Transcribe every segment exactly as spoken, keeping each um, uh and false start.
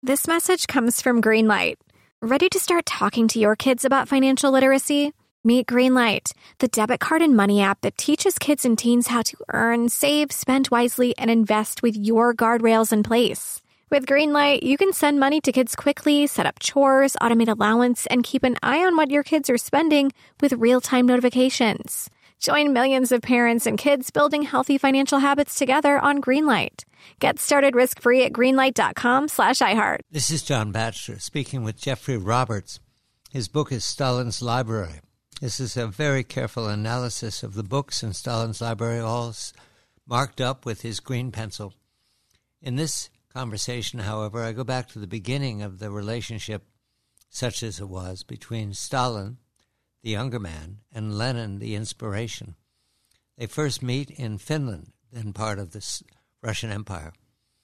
This message comes from Greenlight. Ready to start talking to your kids about financial literacy? Meet Greenlight, the debit card and money app that teaches kids and teens how to earn, save, spend wisely, and invest with your guardrails in place. With Greenlight, you can send money to kids quickly, set up chores, automate allowance, and keep an eye on what your kids are spending with real-time notifications. Join millions of parents and kids building healthy financial habits together on Greenlight. Get started risk-free at greenlight.com slash iHeart. This is John Batchelor speaking with Jeffrey Roberts. His book is Stalin's Library. This is a very careful analysis of the books in Stalin's library, all marked up with his green pencil. In this conversation, however, I go back to the beginning of the relationship, such as it was, between Stalin, the younger man, and Lenin, the inspiration. They first meet in Finland, then part of the Russian Empire.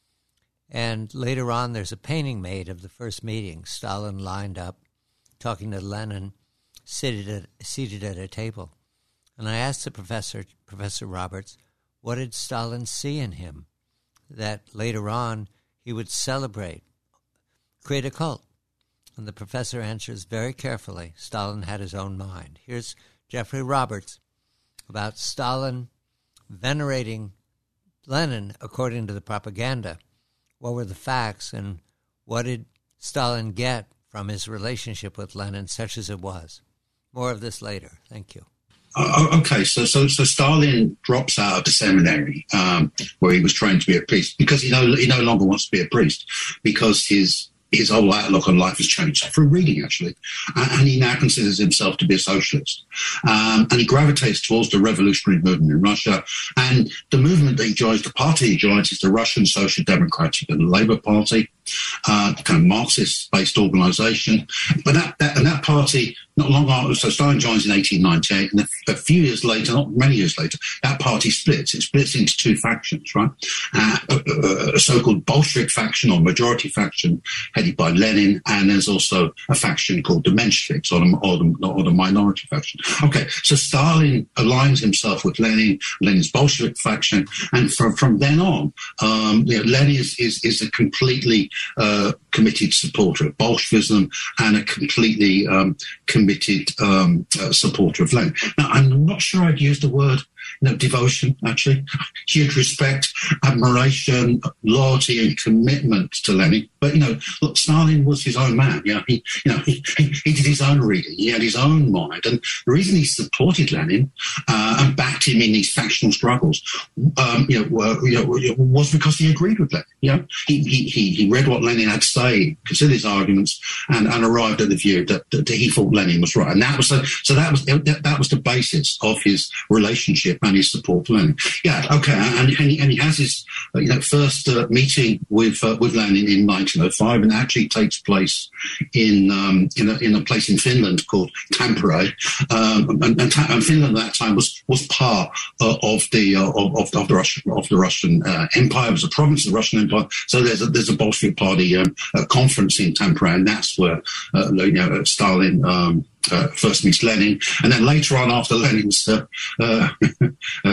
And later on, there's a painting made of the first meeting, Stalin lined up, talking to Lenin, seated at, seated at a table. And I asked the professor, Professor Roberts, what did Stalin see in him that later on he would celebrate, create a cult? And the professor answers very carefully, Stalin had his own mind. Here's Jeffrey Roberts about Stalin venerating Lenin according to the propaganda. What were the facts, and what did Stalin get from his relationship with Lenin, such as it was? More of this later. Thank you. Uh, okay, so, so so Stalin drops out of the seminary um, where he was trained to be a priest because he no he no longer wants to be a priest because his his whole outlook on life has changed through reading, actually, and he now considers himself to be a socialist. Um, and he gravitates towards the revolutionary movement in Russia, and the movement that he joins, the party he joins, is the Russian Social Democratic and Labour Party, uh, kind of Marxist-based organisation. But that, that and that party, not long after, so Stalin joins in eighteen ninety-eight, and a few years later, not many years later, that party splits. It splits into two factions, right? Uh, a, a so-called Bolshevik faction or majority faction headed by Lenin, and there's also a faction called the Mensheviks, or the, or the, or the minority faction. Okay, so Stalin aligns himself with Lenin, Lenin's Bolshevik faction, and from, from then on, um, you know, Lenin is, is, is a completely uh, committed supporter of Bolshevism and a completely um, committed um, uh, supporter of Lenin. Now, I'm not sure I'd use the word you know, devotion, actually. Huge respect, admiration, loyalty and commitment to Lenin. But, you know, look, Stalin was his own man. You know, he, you know, he, he, he did his own reading. He had his own mind. And the reason he supported Lenin uh, and backed him in these factional struggles um, you know, were, you know, was because he agreed with Lenin. You know, he, he, he read what Lenin had to say, considered his arguments, and, and arrived at the view that, that he thought Lenin was right. And that was, a, so that was, that, that was the basis of his relationship and his support for Lenin. Yeah, okay, and, and, he, and he has his uh, you know, first uh, meeting with uh, with Lenin in nineteen oh five, and actually takes place in um, in, a, in a place in Finland called Tampere. Um, and, and, and Finland at that time was was part uh, of the uh, of, of the Russian of the Russian uh, Empire. It was a province of the Russian Empire. So there's a there's a Bolshevik Party um, a conference in Tampere, and that's where uh, you know Stalin. Um, Uh, first meets Lenin, and then later on, after Lenin's uh, uh, uh,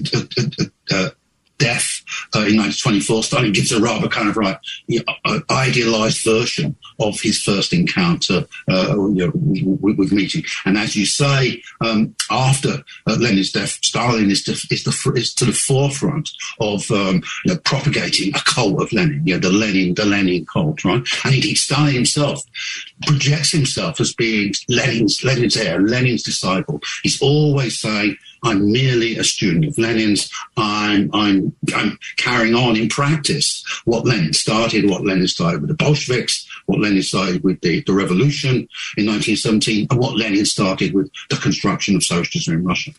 uh, uh, death uh, in nineteen twenty-four, Stalin gives a rather kind of right, you know, uh, idealized version of his first encounter uh, you know, with, with meeting. And as you say, um, after uh, Lenin's death, Stalin is to, is, the, is to the forefront of um, you know, propagating a cult of Lenin, you know, the Lenin, the Lenin cult, right? And indeed, Stalin himself projects himself as being Lenin's, Lenin's heir, Lenin's disciple. He's always saying, I'm merely a student of Lenin's. I'm, I'm, I'm carrying on in practice what Lenin started, what Lenin started with the Bolsheviks, what Lenin started with the, the revolution in nineteen seventeen, and what Lenin started with the construction of socialism in Russia.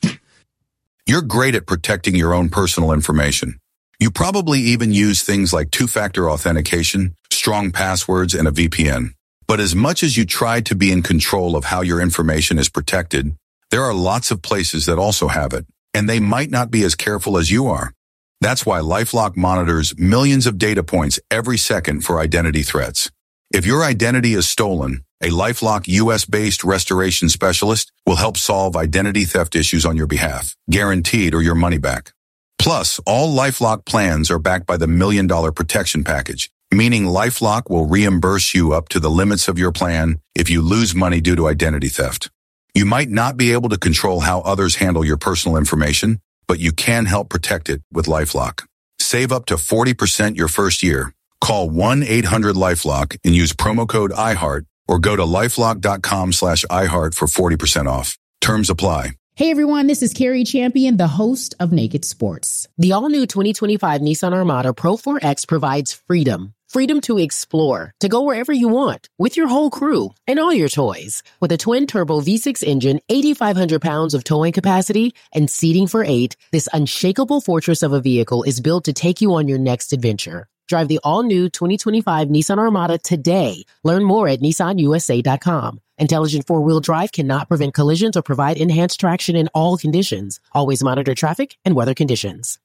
You're great at protecting your own personal information. You probably even use things like two-factor authentication, strong passwords, and a V P N. But as much as you try to be in control of how your information is protected, there are lots of places that also have it, and they might not be as careful as you are. That's why LifeLock monitors millions of data points every second for identity threats. If your identity is stolen, a LifeLock U S-based restoration specialist will help solve identity theft issues on your behalf, guaranteed or your money back. Plus, all LifeLock plans are backed by the Million Dollar Protection Package, meaning LifeLock will reimburse you up to the limits of your plan if you lose money due to identity theft. You might not be able to control how others handle your personal information, but you can help protect it with LifeLock. Save up to forty percent your first year. Call one eight hundred LifeLock and use promo code iHeart or go to lifelock.com slash iHeart for forty percent off. Terms apply. Hey everyone, this is Carrie Champion, the host of Naked Sports. The all-new twenty twenty-five Nissan Armada Pro four X provides freedom. Freedom to explore, to go wherever you want, with your whole crew and all your toys. With a twin-turbo V six engine, eighty-five hundred pounds of towing capacity, and seating for eight, this unshakable fortress of a vehicle is built to take you on your next adventure. Drive the all-new twenty twenty-five Nissan Armada today. Learn more at nissan u s a dot com. Intelligent four-wheel drive cannot prevent collisions or provide enhanced traction in all conditions. Always monitor traffic and weather conditions.